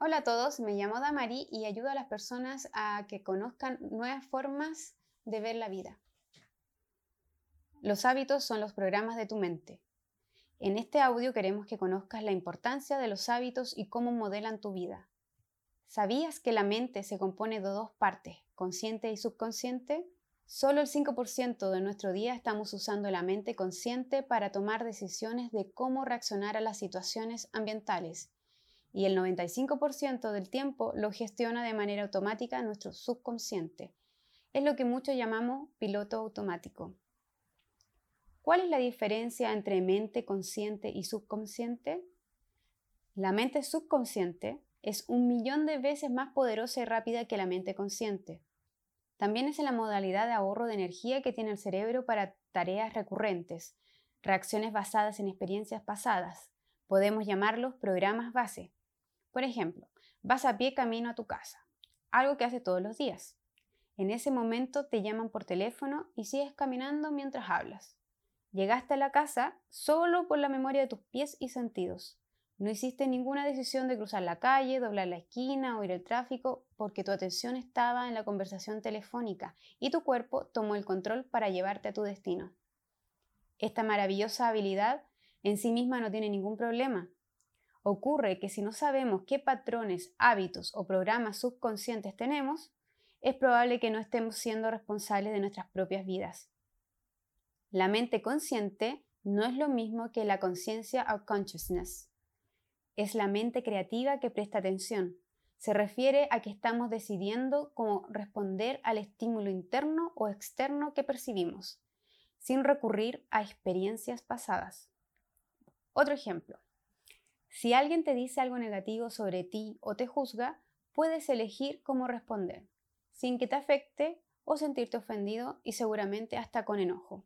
Hola a todos, me llamo Damari y ayudo a las personas a que conozcan nuevas formas de ver la vida. Los hábitos son los programas de tu mente. En este audio queremos que conozcas la importancia de los hábitos y cómo modelan tu vida. ¿Sabías que la mente se compone de dos partes, consciente y subconsciente? Solo el 5% de nuestro día estamos usando la mente consciente para tomar decisiones de cómo reaccionar a las situaciones ambientales. Y el 95% del tiempo lo gestiona de manera automática nuestro subconsciente. Es lo que muchos llamamos piloto automático. ¿Cuál es la diferencia entre mente consciente y subconsciente? La mente subconsciente es 1.000.000 de veces más poderosa y rápida que la mente consciente. También es la modalidad de ahorro de energía que tiene el cerebro para tareas recurrentes, reacciones basadas en experiencias pasadas. Podemos llamarlos programas base. Por ejemplo, vas a pie camino a tu casa, algo que haces todos los días. En ese momento te llaman por teléfono y sigues caminando mientras hablas. Llegaste a la casa solo por la memoria de tus pies y sentidos. No hiciste ninguna decisión de cruzar la calle, doblar la esquina o ir al tráfico porque tu atención estaba en la conversación telefónica y tu cuerpo tomó el control para llevarte a tu destino. Esta maravillosa habilidad en sí misma no tiene ningún problema. Ocurre que si no sabemos qué patrones, hábitos o programas subconscientes tenemos, es probable que no estemos siendo responsables de nuestras propias vidas. La mente consciente no es lo mismo que la conciencia o consciousness. Es la mente creativa que presta atención. Se refiere a que estamos decidiendo cómo responder al estímulo interno o externo que percibimos, sin recurrir a experiencias pasadas. Otro ejemplo. Si alguien te dice algo negativo sobre ti o te juzga, puedes elegir cómo responder, sin que te afecte o sentirte ofendido y seguramente hasta con enojo.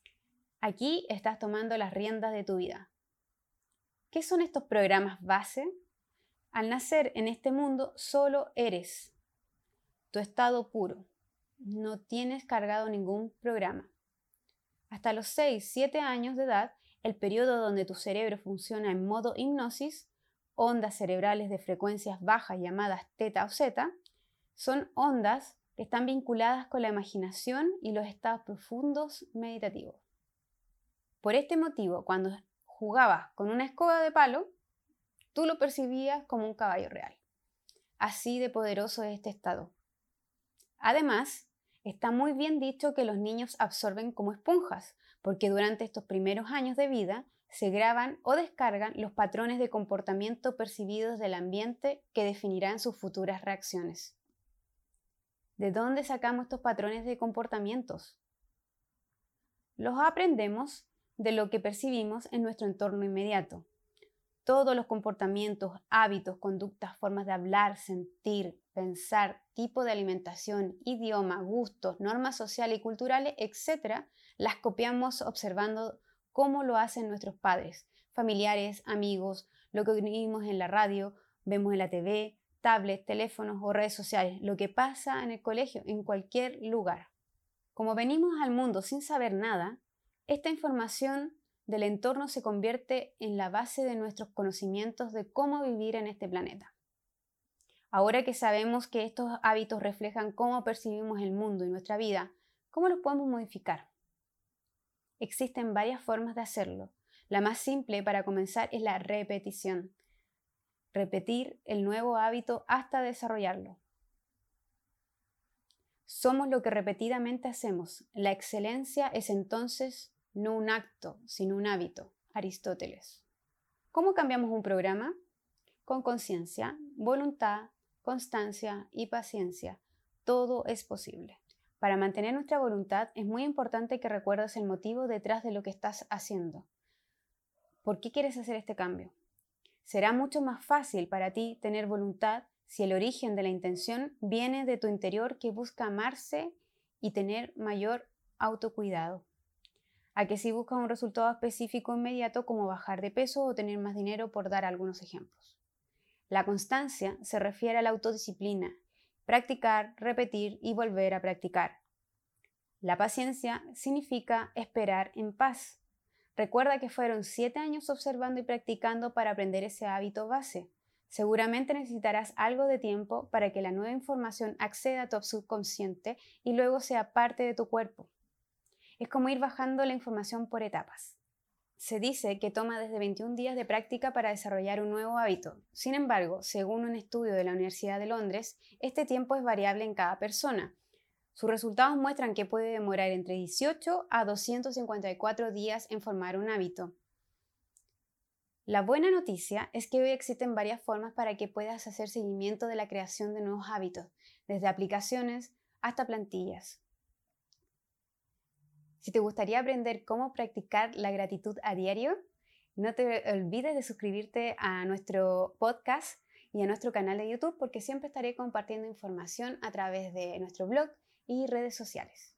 Aquí estás tomando las riendas de tu vida. ¿Qué son estos programas base? Al nacer en este mundo solo eres tu estado puro. No tienes cargado ningún programa. Hasta los 6-7 años de edad, el periodo donde tu cerebro funciona en modo hipnosis, ondas cerebrales de frecuencias bajas llamadas teta o zeta, son ondas que están vinculadas con la imaginación y los estados profundos meditativos. Por este motivo, cuando jugabas con una escoba de palo, tú lo percibías como un caballo real. Así de poderoso es este estado. Además, está muy bien dicho que los niños absorben como esponjas, porque durante estos primeros años de vida se graban o descargan los patrones de comportamiento percibidos del ambiente que definirán sus futuras reacciones. ¿De dónde sacamos estos patrones de comportamientos? Los aprendemos de lo que percibimos en nuestro entorno inmediato. Todos los comportamientos, hábitos, conductas, formas de hablar, sentir, pensar, tipo de alimentación, idioma, gustos, normas sociales y culturales, etc., las copiamos observando cómo lo hacen nuestros padres, familiares, amigos, lo que oímos en la radio, vemos en la TV, tablets, teléfonos o redes sociales, lo que pasa en el colegio, en cualquier lugar. Como venimos al mundo sin saber nada, esta información del entorno se convierte en la base de nuestros conocimientos de cómo vivir en este planeta. Ahora que sabemos que estos hábitos reflejan cómo percibimos el mundo y nuestra vida, ¿cómo los podemos modificar? Existen varias formas de hacerlo. La más simple para comenzar es la repetición. Repetir el nuevo hábito hasta desarrollarlo. Somos lo que repetidamente hacemos. La excelencia es entonces no un acto, sino un hábito. Aristóteles. ¿Cómo cambiamos un programa? Con conciencia, voluntad, constancia y paciencia. Todo es posible. Para mantener nuestra voluntad es muy importante que recuerdes el motivo detrás de lo que estás haciendo. ¿Por qué quieres hacer este cambio? Será mucho más fácil para ti tener voluntad si el origen de la intención viene de tu interior que busca amarse y tener mayor autocuidado, a que si buscas un resultado específico inmediato como bajar de peso o tener más dinero, por dar algunos ejemplos. La constancia se refiere a la autodisciplina, practicar, repetir y volver a practicar. La paciencia significa esperar en paz. Recuerda que fueron 7 años observando y practicando para aprender ese hábito base. Seguramente necesitarás algo de tiempo para que la nueva información acceda a tu subconsciente y luego sea parte de tu cuerpo. Es como ir bajando la información por etapas. Se dice que toma desde 21 días de práctica para desarrollar un nuevo hábito. Sin embargo, según un estudio de la Universidad de Londres, este tiempo es variable en cada persona. Sus resultados muestran que puede demorar entre 18 a 254 días en formar un hábito. La buena noticia es que hoy existen varias formas para que puedas hacer seguimiento de la creación de nuevos hábitos, desde aplicaciones hasta plantillas. Si te gustaría aprender cómo practicar la gratitud a diario, no te olvides de suscribirte a nuestro podcast y a nuestro canal de YouTube porque siempre estaré compartiendo información a través de nuestro blog y redes sociales.